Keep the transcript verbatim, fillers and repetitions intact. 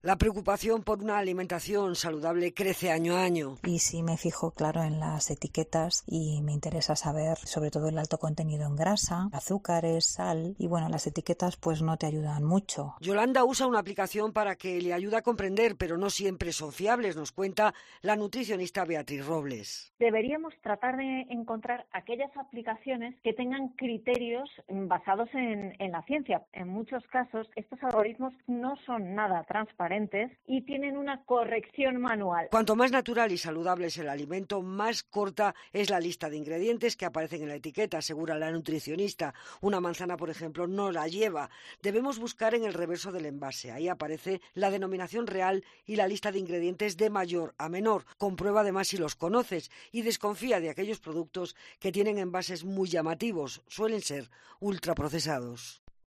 La preocupación por una alimentación saludable crece año a año. Y sí me fijo, claro, en las etiquetas y me interesa saber sobre todo el alto contenido en grasa, azúcares, sal y bueno, las etiquetas pues no te ayudan mucho. Yolanda usa una aplicación para que le ayude a comprender, pero no siempre son fiables, nos cuenta la nutricionista Beatriz Robles. Deberíamos tratar de encontrar aquellas aplicaciones que tengan criterios basados en, en la ciencia. En muchos casos estos algoritmos no son nada transparentes y tienen una corrección manual. Cuanto más natural y saludable es el alimento, más corta es la lista de ingredientes que aparecen en la etiqueta, asegura la nutricionista. Una manzana, por ejemplo, no la lleva. Debemos buscar en el reverso del envase. Ahí aparece la denominación real y la lista de ingredientes de mayor a menor. Comprueba además si los conoces y desconfía de aquellos productos que tienen envases muy llamativos. Suelen ser ultraprocesados.